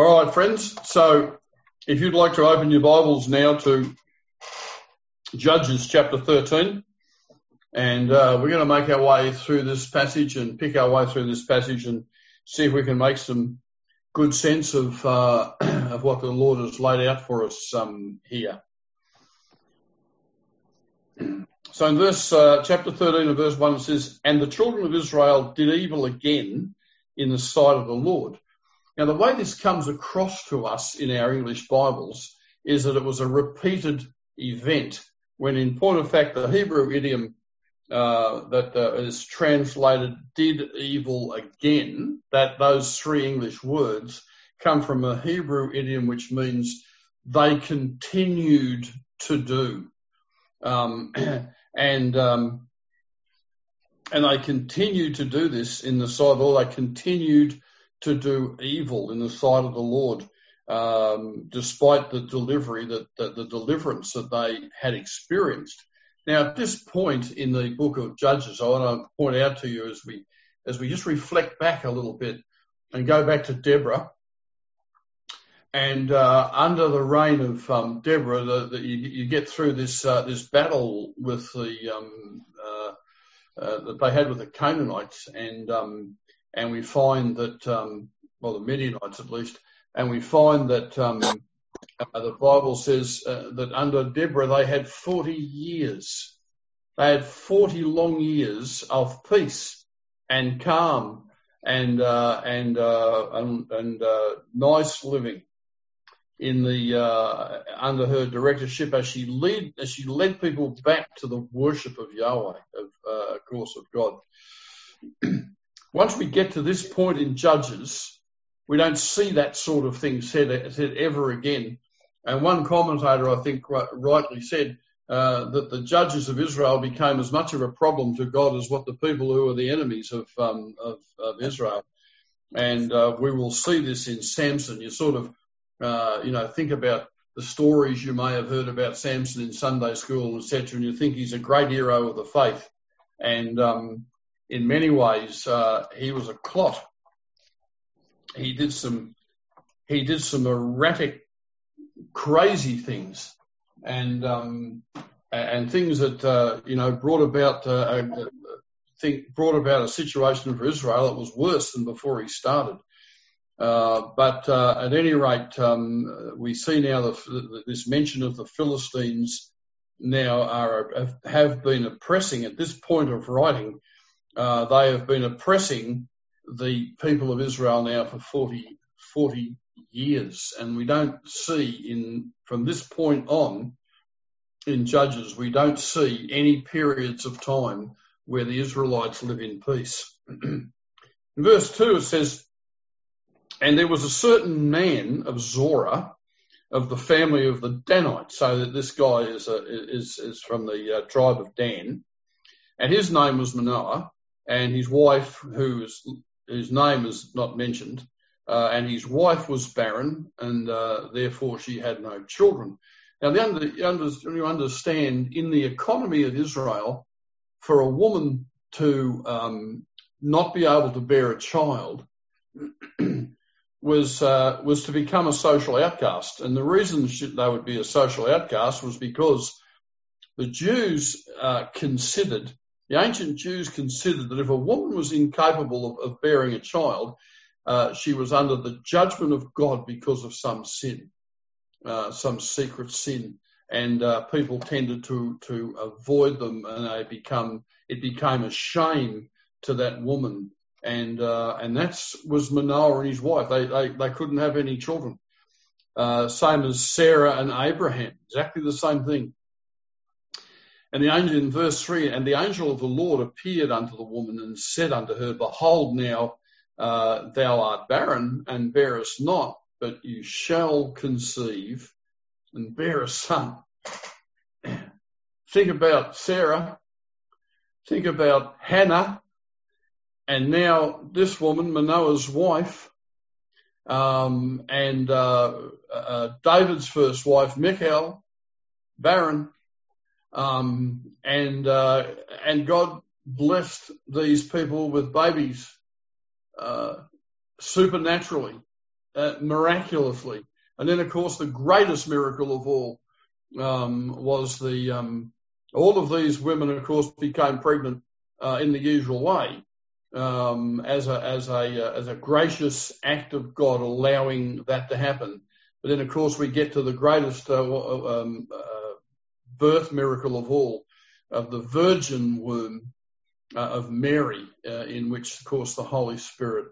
All right, friends. So if you'd like to open your Bibles now to Judges chapter 13, and we're going to make our way through this passage and pick our way through this passage and see if we can make some good sense of what the Lord has laid out for us here. So in chapter 13 and verse 1 it says, "And the children of Israel did evil again in the sight of the Lord." Now, the way this comes across to us in our English Bibles is that it was a repeated event, when in point of fact the Hebrew idiom that is translated "did evil again," that those three English words come from a Hebrew idiom which means they continued to do. And they continued to do this in the sight of the Lord. They continued to do evil in the sight of the Lord, despite the deliverance that they had experienced. Now, at this point in the book of Judges, I want to point out to you as we just reflect back a little bit and go back to Deborah. And under the reign of Deborah, you get through this battle with that they had with the Canaanites, and we find that, the Midianites at least, and we find that the Bible says that under Deborah they had 40 years. They had 40 long years of peace and calm and nice living in the under her directorship as she led people back to the worship of Yahweh, of course, of God. Once we get to this point in Judges, we don't see that sort of thing said ever again. And one commentator, I think, rightly said that the judges of Israel became as much of a problem to God as what the people who are the enemies of Israel. And we will see this in Samson. You sort of, think about the stories you may have heard about Samson in Sunday school, etc., and you think he's a great hero of the faith. And in many ways, he was a clot. He did some erratic, crazy things, and things that brought about a situation for Israel that was worse than before he started. But at any rate, we see now this mention of the Philistines now have been oppressing at this point of writing. They have been oppressing the people of Israel now for 40 years, and we don't see from this point on in Judges, we don't see any periods of time where the Israelites live in peace. In verse 2 it says, "And there was a certain man of Zorah, of the family of the Danites," so that this guy is from the tribe of Dan, "and his name was Manoah, and his wife, whose name is not mentioned, and his wife was barren, and therefore she had no children." Now, you understand, in the economy of Israel, for a woman to not be able to bear a child was to become a social outcast. And the reason they would be a social outcast was because the Jews the ancient Jews considered that if a woman was incapable of bearing a child, she was under the judgment of God because of some sin, some secret sin, and people tended to avoid them, and it became a shame to that woman. And that was Manoah and his wife. They couldn't have any children. Same as Sarah and Abraham, exactly the same thing. And the angel in verse 3, "And the angel of the Lord appeared unto the woman and said unto her, Behold, now thou art barren and bearest not, but you shall conceive and bear a son." Think about Sarah. Think about Hannah. And now this woman, Manoah's wife, and David's first wife, Michal, barren, and God blessed these people with babies supernaturally. miraculously. And then, of course, the greatest miracle of all was all of these women, of course, became pregnant in the usual way, as a gracious act of God allowing that to happen. But then, of course, we get to the greatest birth miracle of all, of the virgin womb of Mary, in which, of course, the Holy Spirit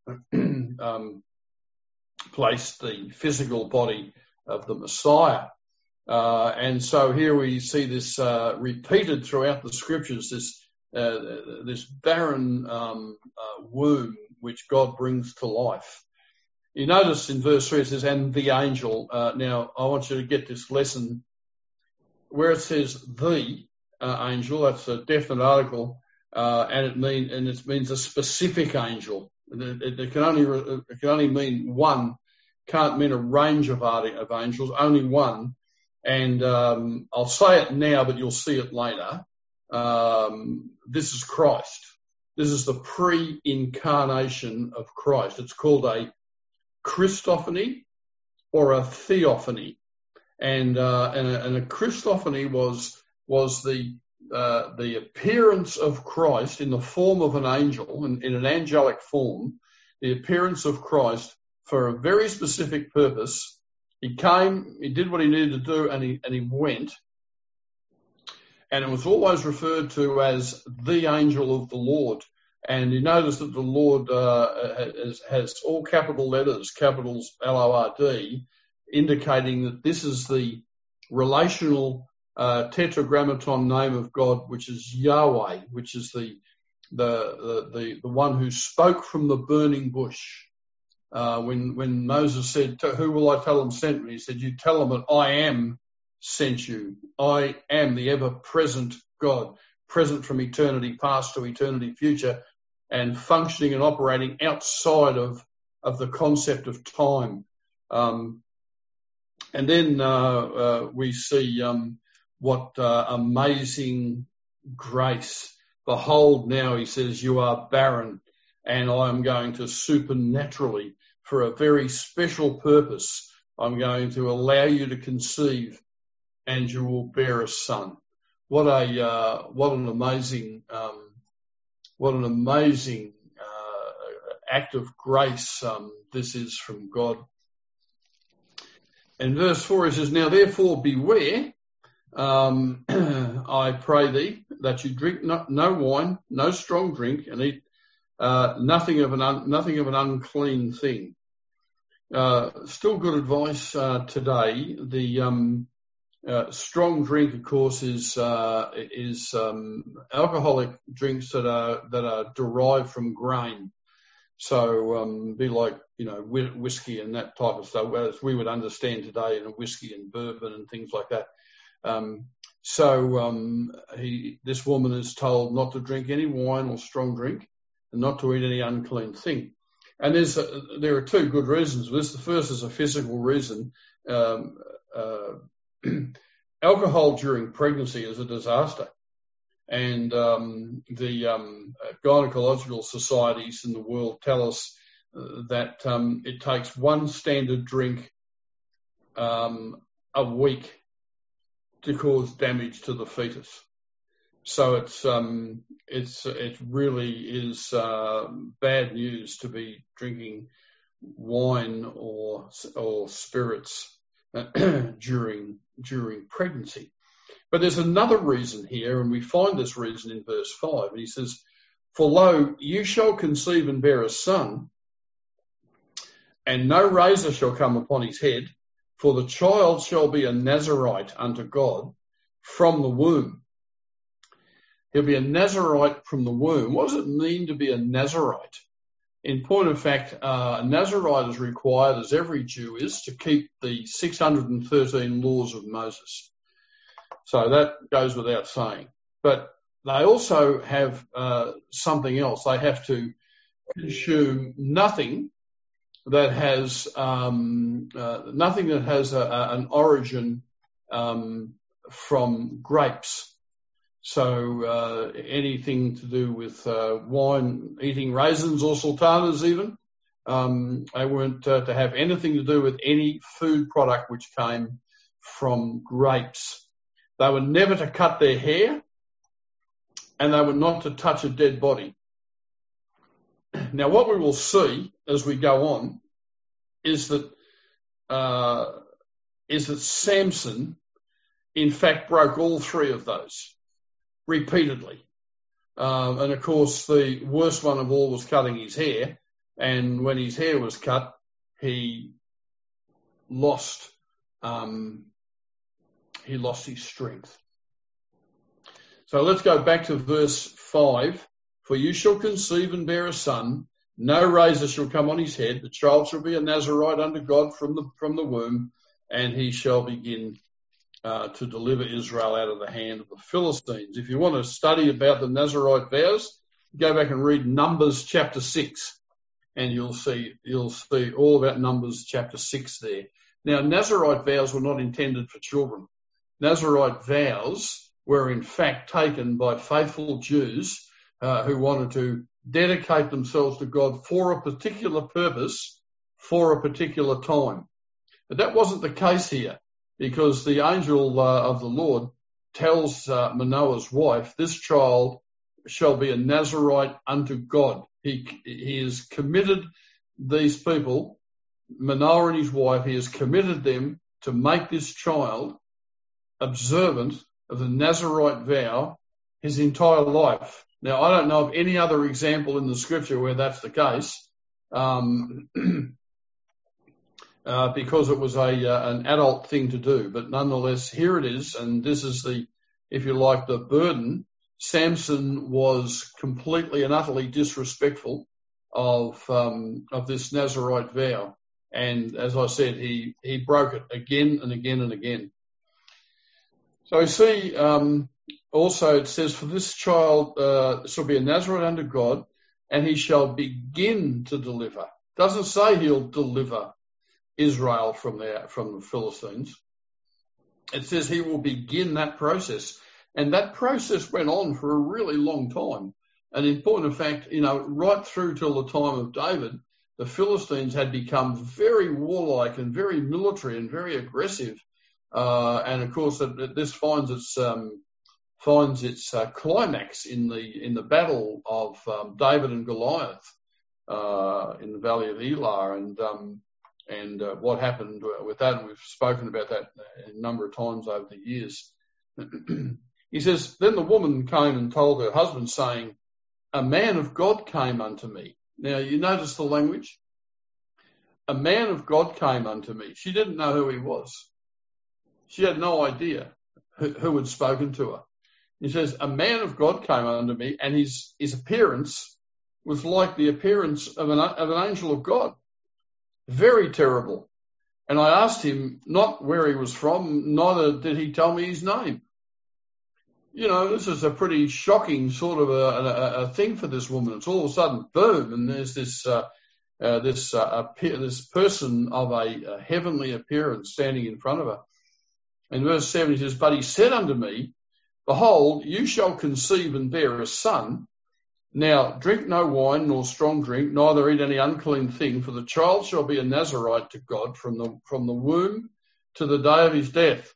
placed the physical body of the Messiah. And so here we see this repeated throughout the scriptures, this barren womb which God brings to life. You notice in verse 3 it says, and the angel. Now, I want you to get this lesson. Where it says the angel, that's a definite article, and it means a specific angel. It can only mean one. Can't mean a range of angels, only one. And I'll say it now, but you'll see it later. This is Christ. This is the pre-incarnation of Christ. It's called a Christophany or a theophany. And a Christophany was the appearance of Christ in the form of an angel, in an angelic form, the appearance of Christ for a very specific purpose. He came, he did what he needed to do, and he went. And it was always referred to as the angel of the Lord. And you notice that the Lord has all capital letters, capitals Lord, indicating that this is the relational tetragrammaton name of God, which is Yahweh, which is the one who spoke from the burning bush. When Moses said, who will I tell them sent me? He said, you tell them that I am sent you. I am the ever-present God, present from eternity past to eternity future, and functioning and operating outside of the concept of time. And then we see what amazing grace. Behold, now, he says, you are barren, and I am going to supernaturally, for a very special purpose, I'm going to allow you to conceive, and you will bear a son. What an amazing act of grace this is from God. And verse 4, it says, now therefore beware, I pray thee, that you drink no wine, no strong drink, and eat nothing of an unclean thing. Still good advice today. The strong drink, of course, is alcoholic drinks that are derived from grain. So be like, whiskey and that type of stuff, as we would understand today, whiskey and bourbon and things like that. This woman is told not to drink any wine or strong drink, and not to eat any unclean thing. And there are two good reasons for this. The first is a physical reason. Alcohol during pregnancy is a disaster. And the gynecological societies in the world tell us that it takes one standard drink a week to cause damage to the fetus. So it really is bad news to be drinking wine or spirits during pregnancy. But there's another reason here, and we find this reason in verse 5. And he says, for lo, you shall conceive and bear a son, and no razor shall come upon his head, for the child shall be a Nazarite unto God from the womb. He'll be a Nazarite from the womb. What does it mean to be a Nazarite? In point of fact, a Nazarite is required, as every Jew is, to keep the 613 laws of Moses. So that goes without saying. But they also have something else. They have to consume nothing that has an origin from grapes. So anything to do with wine, eating raisins or sultanas even, They weren't to have anything to do with any food product which came from grapes. They were never to cut their hair, and they were not to touch a dead body. Now, what we will see as we go on is that Samson, in fact, broke all three of those repeatedly. And of course, the worst one of all was cutting his hair. And when his hair was cut, he lost his strength. So let's go back to verse 5. For you shall conceive and bear a son. No razor shall come on his head. The child shall be a Nazarite unto God from the womb, and he shall begin to deliver Israel out of the hand of the Philistines. If you want to study about the Nazarite vows, go back and read Numbers chapter 6, and you'll see all about Numbers chapter 6 there. Now, Nazarite vows were not intended for children. Nazarite vows were in fact taken by faithful Jews who wanted to dedicate themselves to God for a particular purpose, for a particular time. But that wasn't the case here, because the angel of the Lord tells Manoah's wife, this child shall be a Nazarite unto God. He has committed these people, Manoah and his wife, he has committed them to make this child observant of the Nazarite vow his entire life. Now, I don't know of any other example in the scripture where that's the case, because it was an adult thing to do. But nonetheless, here it is, and this is the, if you like, the burden. Samson was completely and utterly disrespectful of this Nazarite vow, and as I said, he broke it again and again and again. So you see, also it says, for this child shall be a Nazarite unto God, and he shall begin to deliver. It doesn't say he'll deliver Israel from the Philistines. It says he will begin that process. And that process went on for a really long time. And in point of fact, right through till the time of David, the Philistines had become very warlike and very military and very aggressive. And of course, this finds its climax in the battle of David and Goliath in the valley of Elah, and what happened with that. And we've spoken about that a number of times over the years. He says, then the woman came and told her husband, saying, a man of God came unto me. Now, you notice the language? A man of God came unto me. She didn't know who he was. She had no idea who had spoken to her. He says, a man of God came unto me, and his appearance was like the appearance of an angel of God. Very terrible. And I asked him not where he was from, neither did he tell me his name. This is a pretty shocking sort of a thing for this woman. It's all of a sudden, boom, and there's this person of a heavenly appearance standing in front of her. In verse 7, he says, but he said unto me, behold, you shall conceive and bear a son. Now drink no wine nor strong drink, neither eat any unclean thing, for the child shall be a Nazarite to God from the womb to the day of his death.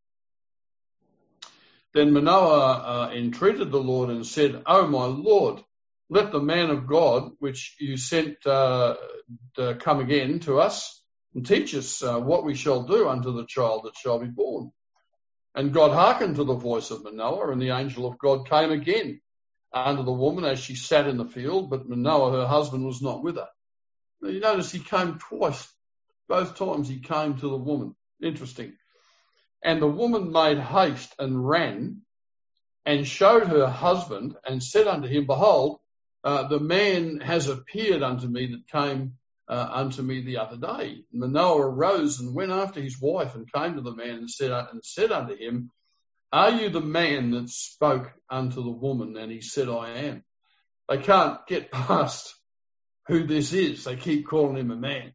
Then Manoah entreated the Lord and said, O my Lord, let the man of God, which you sent come again to us, and teach us what we shall do unto the child that shall be born. And God hearkened to the voice of Manoah, and the angel of God came again unto the woman as she sat in the field, but Manoah, her husband, was not with her. Now, you notice he came twice. Both times he came to the woman. Interesting. And the woman made haste and ran and showed her husband and said unto him, behold, the man has appeared unto me that came unto me the other day. Manoah arose and went after his wife and came to the man and said unto him, are you the man that spoke unto the woman? And he said, I am. They can't get past who this is. They keep calling him a man.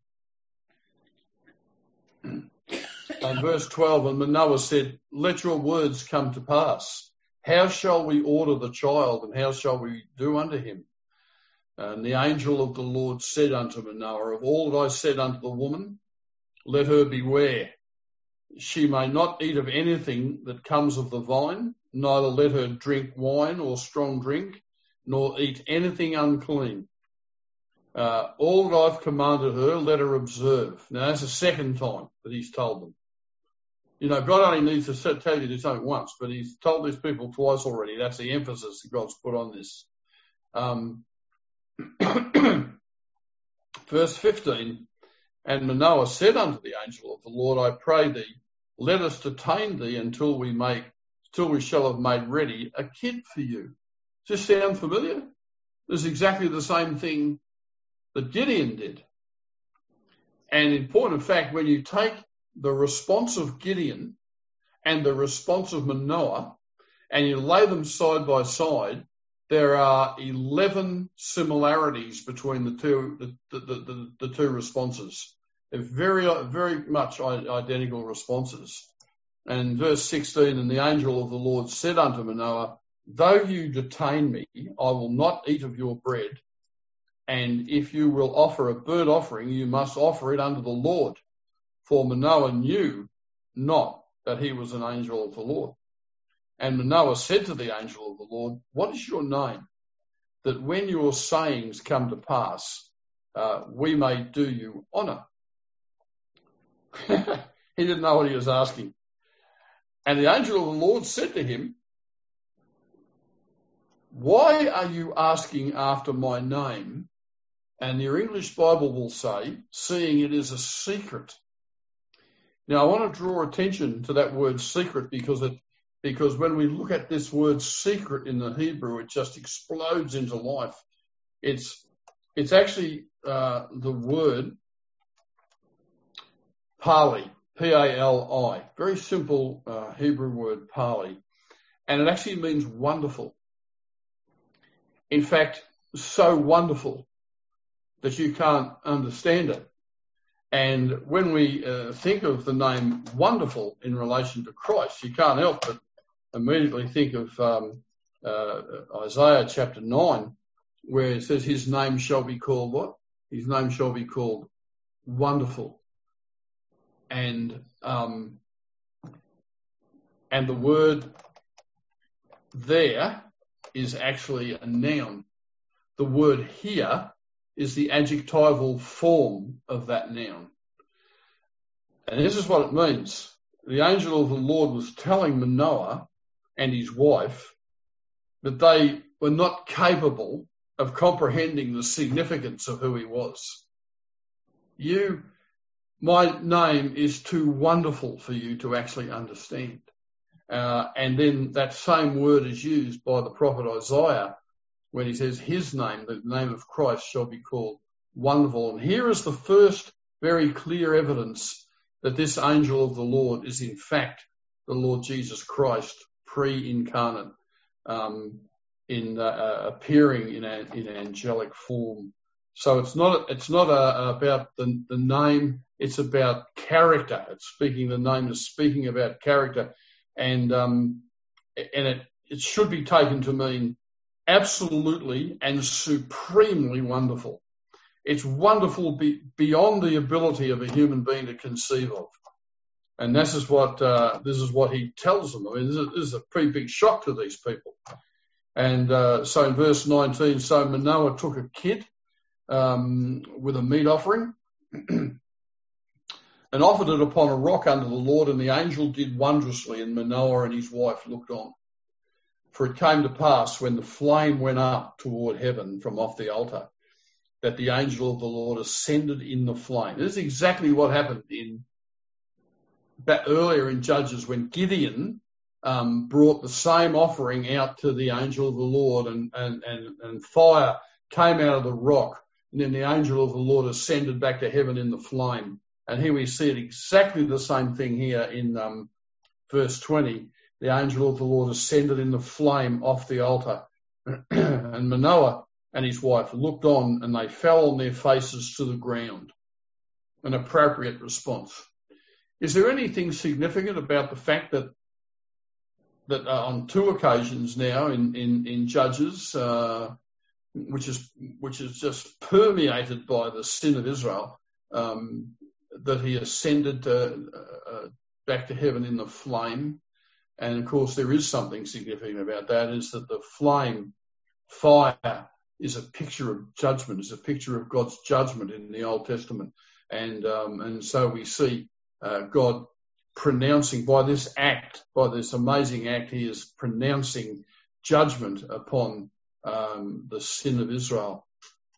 And verse 12, and Manoah said, let your words come to pass. How shall we order the child, and how shall we do unto him? And the angel of the Lord said unto Manoah, of all that I said unto the woman, let her beware. She may not eat of anything that comes of the vine, neither let her drink wine or strong drink, nor eat anything unclean. All that I've commanded her, let her observe. Now, that's the second time that he's told them. You know, God only needs to tell you this only once, but he's told these people twice already. That's the emphasis that God's put on this. Verse 15, and Manoah said unto the angel of the Lord, I pray thee, let us detain thee until we shall have made ready a kid for you. Does this sound familiar? This is exactly the same thing that Gideon did. And in point of fact, when you take the response of Gideon and the response of Manoah and you lay them side by side, there are 11 similarities between the two responses. They're very, very much identical responses. And verse 16, and the angel of the Lord said unto Manoah, though you detain me, I will not eat of your bread. And if you will offer a burnt offering, you must offer it unto the Lord. For Manoah knew not that he was an angel of the Lord. And Manoah said to the angel of the Lord, what is your name? That when your sayings come to pass, we may do you honor. He didn't know what he was asking. And the angel of the Lord said to him, why are you asking after my name? And your English Bible will say, seeing it is a secret. Now, I want to draw attention to that word secret because when we look at this word secret in the Hebrew, it just explodes into life. It's actually the word Pali, P-A-L-I, very simple Hebrew word Pali, and it actually means wonderful. In fact, so wonderful that you can't understand it. And when we think of the name wonderful in relation to Christ, you can't help but immediately think of Isaiah chapter 9, where it says his name shall be called what? His name shall be called Wonderful. And the word there is actually a noun. The word here is the adjectival form of that noun. And this is what it means. The angel of the Lord was telling Manoah and his wife that they were not capable of comprehending the significance of who he was. My name is too wonderful for you to actually understand. And then that same word is used by the prophet Isaiah when he says his name, the name of Christ, shall be called Wonderful. And here is the first very clear evidence that this angel of the Lord is in fact the Lord Jesus Christ, pre-incarnate, appearing in angelic form. So it's not about the name, it's about character. The name is speaking about character, and it should be taken to mean absolutely and supremely wonderful. It's wonderful beyond the ability of a human being to conceive of. And this is what he tells them. I mean, this is a pretty big shock to these people. And so in verse 19, so Manoah took a kid with a meat offering and offered it upon a rock under the Lord, and the angel did wondrously, and Manoah and his wife looked on. For it came to pass, when the flame went up toward heaven from off the altar, that the angel of the Lord ascended in the flame. This is exactly what happened earlier in Judges, when Gideon brought the same offering out to the angel of the Lord, and fire came out of the rock, and then the angel of the Lord ascended back to heaven in the flame. And here we see it exactly the same thing here in verse 20. The angel of the Lord ascended in the flame off the altar. And Manoah and his wife looked on, and they fell on their faces to the ground. An appropriate response. Is there anything significant about the fact that on two occasions now in Judges, which is just permeated by the sin of Israel, that he ascended back to heaven in the flame. And of course, there is something significant about that, is that the fire is a picture of judgment, is a picture of God's judgment in the Old Testament. And so we see God pronouncing by this amazing act, he is pronouncing judgment upon the sin of Israel.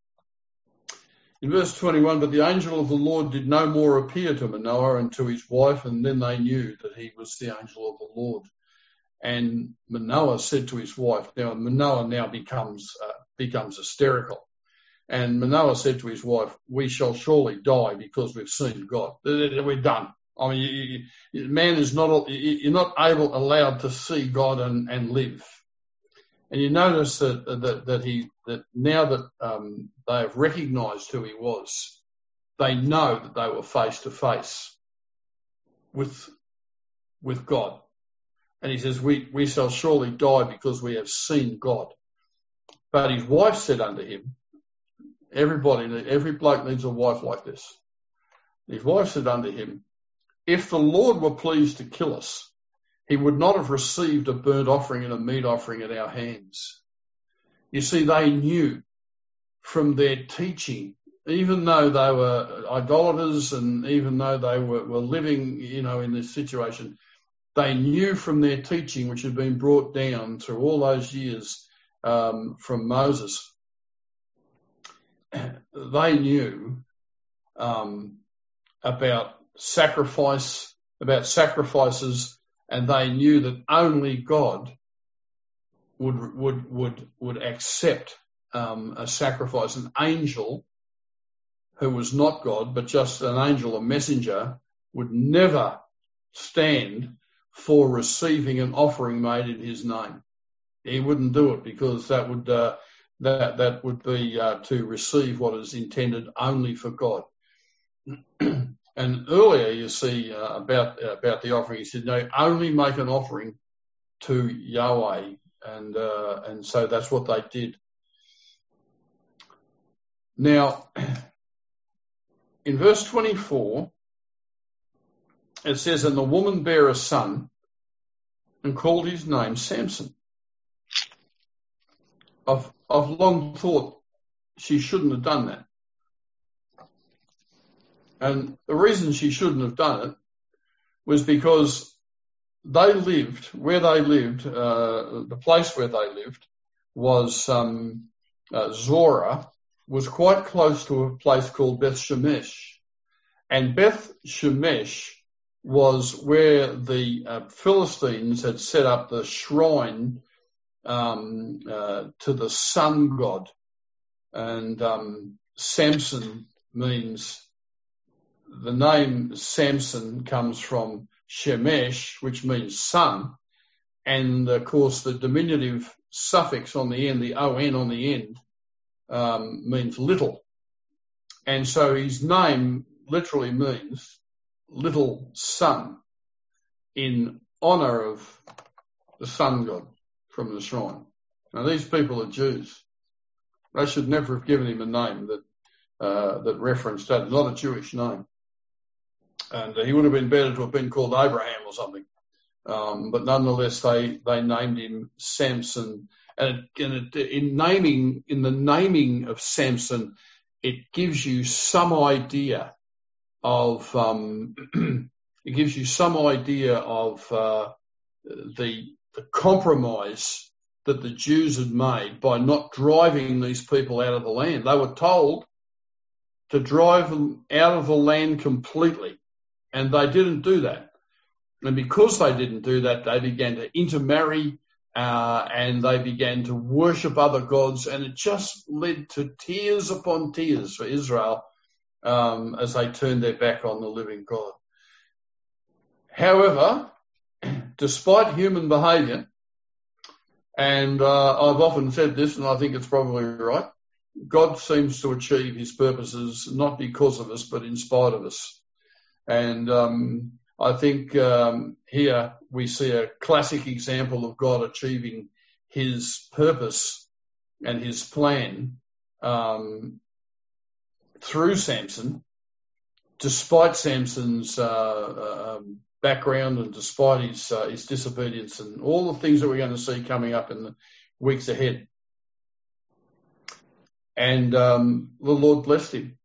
In verse 21, but the angel of the Lord did no more appear to Manoah and to his wife, and then they knew that he was the angel of the Lord. And Manoah said to his wife, now Manoah now becomes hysterical. And Manoah said to his wife, we shall surely die because we've seen God. We're done. I mean, man is you're not allowed to see God and live. And you notice that now that they have recognised who he was, they know that they were face to face with God. And he says, we shall surely die because we have seen God. But his wife said unto him, every bloke needs a wife like this. His wife said unto him, if the Lord were pleased to kill us, he would not have received a burnt offering and a meat offering at our hands. You see, they knew from their teaching, even though they were idolaters and even though they were living, in this situation, they knew from their teaching, which had been brought down through all those years from Moses, they knew about sacrifices, and they knew that only God would accept a sacrifice. An angel who was not God, but just an angel, a messenger, would never stand for receiving an offering made in his name. He wouldn't do it because that would be to receive what is intended only for God. And earlier you see about the offering, he said, no, only make an offering to Yahweh. And so that's what they did. Now, in verse 24, it says, and the woman bare a son and called his name Samson. I've long thought she shouldn't have done that. And the reason she shouldn't have done it was because the place where they lived was Zorah, was quite close to a place called Beth Shemesh. And Beth Shemesh was where the Philistines had set up the shrine to the sun god. And Samson means, the name Samson comes from Shemesh, which means sun, and of course the diminutive suffix on the end, the on on the end, means little. And so his name literally means little son, in honour of the sun god from the shrine. Now these people are Jews. They should never have given him a name that referenced that. It's not a Jewish name. And he would have been better to have been called Abraham or something. But nonetheless, they named him Samson. And in the naming of Samson, it gives you some idea of the compromise that the Jews had made by not driving these people out of the land. They were told to drive them out of the land completely, and they didn't do that. And because they didn't do that, they began to intermarry and they began to worship other gods, and it just led to tears upon tears for Israel as they turned their back on the living God. However, despite human behaviour, and I've often said this, and I think it's probably right, God seems to achieve his purposes not because of us, but in spite of us. And I think here we see a classic example of God achieving his purpose and his plan through Samson, despite Samson's background and despite his disobedience and all the things that we're going to see coming up in the weeks ahead. And the Lord blessed him.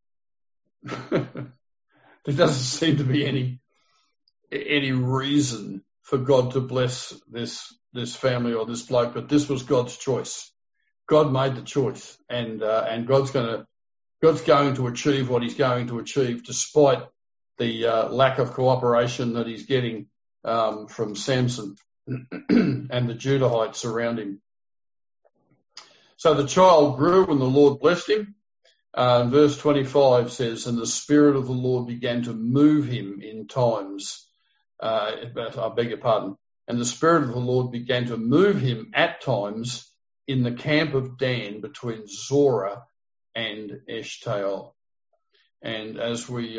There doesn't seem to be any reason for God to bless this family or this bloke, but this was God's choice. God made the choice, and God's going to achieve what he's going to achieve despite the lack of cooperation that he's getting from Samson and the Judahites around him. So the child grew and the Lord blessed him. Verse 25 says, and the Spirit of the Lord began to move him in times. I beg your pardon. And the Spirit of the Lord began to move him at times in the camp of Dan between Zorah and Eshtaol. And as we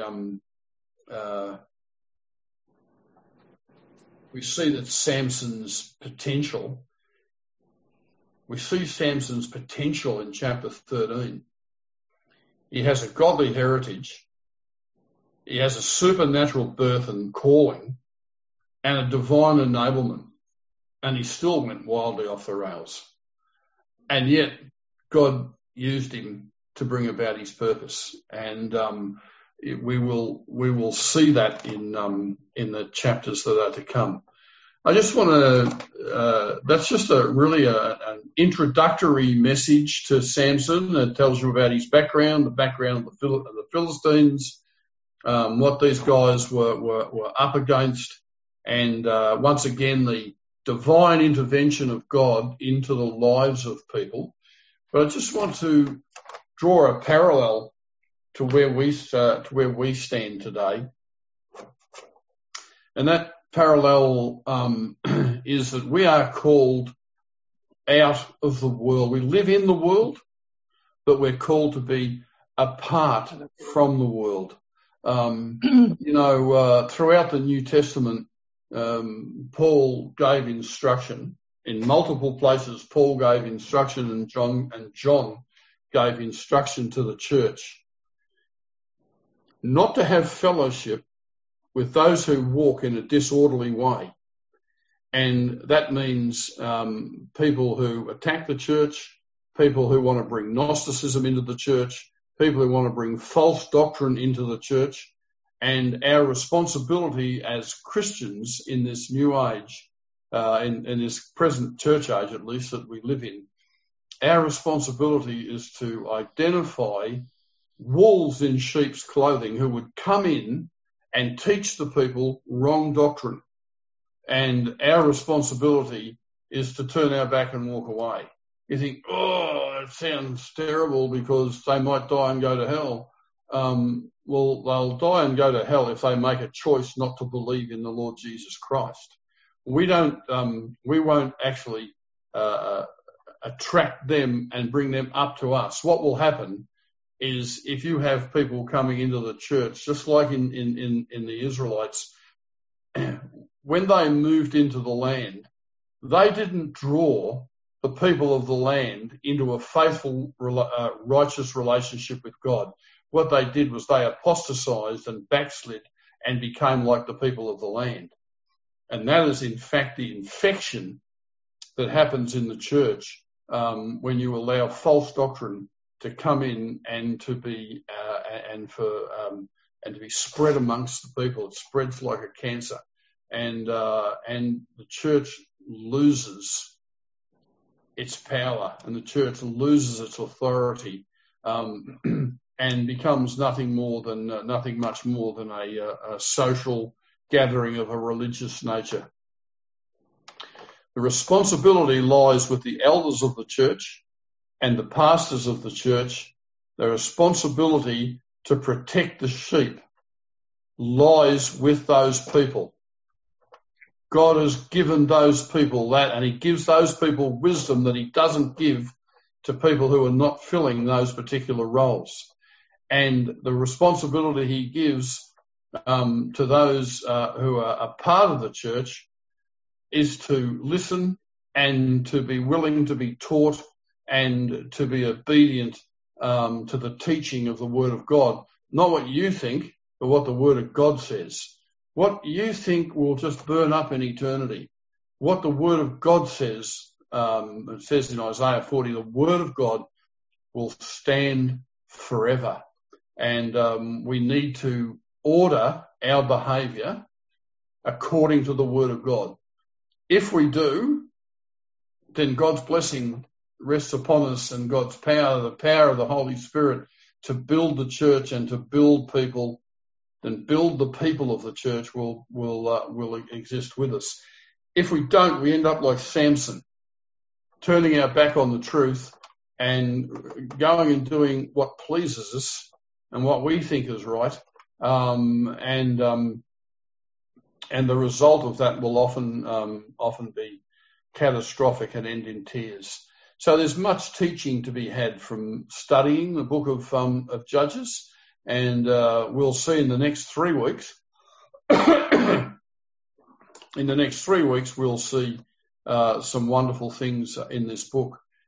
see that Samson's potential, we see Samson's potential in chapter 13. He has a godly heritage. He has a supernatural birth and calling and a divine enablement. And he still went wildly off the rails. And yet God used him to bring about his purpose. And we will see that in the chapters that are to come. I just want to, that's just an introductory message to Samson. It tells you about his background, the background of the Philistines, what these guys were up against, and once again, the divine intervention of God into the lives of people. But I just want to draw a parallel to where we stand today. And that parallel is that we are called out of the world. We live in the world, but we're called to be apart from the world. Throughout the New Testament, Paul gave instruction. In multiple places, Paul gave instruction, and John gave instruction to the church not to have fellowship with those who walk in a disorderly way. And that means people who attack the church, people who want to bring Gnosticism into the church, people who want to bring false doctrine into the church. And our responsibility as Christians in this new age, in this present church age at least that we live in, our responsibility is to identify wolves in sheep's clothing who would come in and teach the people wrong doctrine. And our responsibility is to turn our back and walk away. You think, oh, it sounds terrible because they might die and go to hell. Well, they'll die and go to hell if they make a choice not to believe in the Lord Jesus Christ. We won't actually attract them and bring them up to us. What will happen is if you have people coming into the church, just like in the Israelites, when they moved into the land, they didn't draw the people of the land into a faithful, righteous relationship with God. What they did was they apostatized and backslid and became like the people of the land. And that is, in fact, the infection that happens in the church when you allow false doctrine to come in and to be to be spread amongst the people. It spreads like a cancer, and the church loses its power, and the church loses its authority, and becomes nothing much more than a social gathering of a religious nature. The responsibility lies with the elders of the church and the pastors of the church. The responsibility to protect the sheep lies with those people. God has given those people that, and he gives those people wisdom that he doesn't give to people who are not filling those particular roles. And the responsibility he gives to those who are a part of the church is to listen and to be willing to be taught and to be obedient to the teaching of the Word of God. Not what you think, but what the Word of God says. What you think will just burn up in eternity. What the Word of God says, it says in Isaiah 40, the Word of God will stand forever. And we need to order our behaviour according to the Word of God. If we do, then God's blessing rests upon us, and God's power, the power of the Holy Spirit to build the church and to build people, then build the people of the church will exist with us. If we don't, we end up like Samson, turning our back on the truth and going and doing what pleases us and what we think is right. And the result of that will often be catastrophic and end in tears. So there's much teaching to be had from studying the book of Judges, and we'll see in the next 3 weeks. In the next 3 weeks, we'll see some wonderful things in this book.